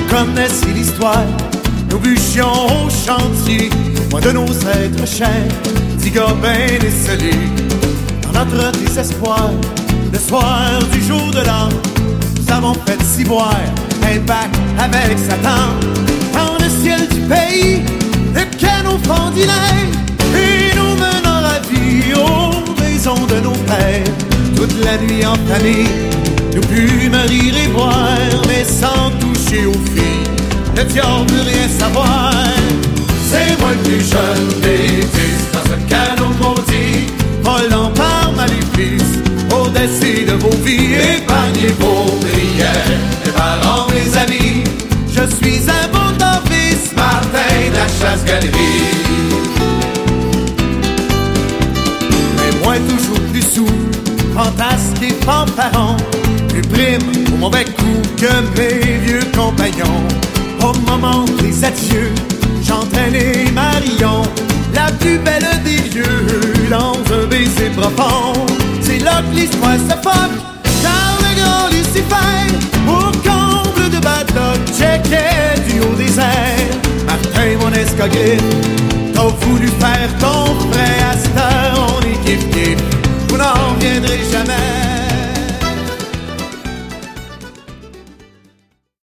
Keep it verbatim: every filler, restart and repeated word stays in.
connaissez l'histoire, nous bûchions au chantier, loin de nos êtres chers, dix gars ben décelés. Dans notre désespoir, le soir du jour de l'an, nous avons fait ciboire un bac avec Satan. Dans le ciel du pays, le canon fendilait et nous menant ravis aux maisons de nos pères. Toute la nuit en famille, nous pûmes rire et boire, mais sans toucher aux filles, le diable veut rien savoir. C'est moi le plus jeune des dix dans ce canon maudit, volant par maléfice, au-dessus de vos vies. Épargnez vos prières, mes parents, mes amis. Je suis un bon novice, Martin de la chasse-galerie. Mais moi toujours plus sous, fantasque et fanfaron, plus prime au mauvais coup que mes vieux compagnons. Au moment des adieux, j'entraînais Marion, la plus belle des lieux, dans un baiser profond. C'est là que l'histoire se foque, car le grand Lucifer, au comble de Badoc, checkait du haut des airs. Martin, mon escogriffe, t'as voulu faire ton frère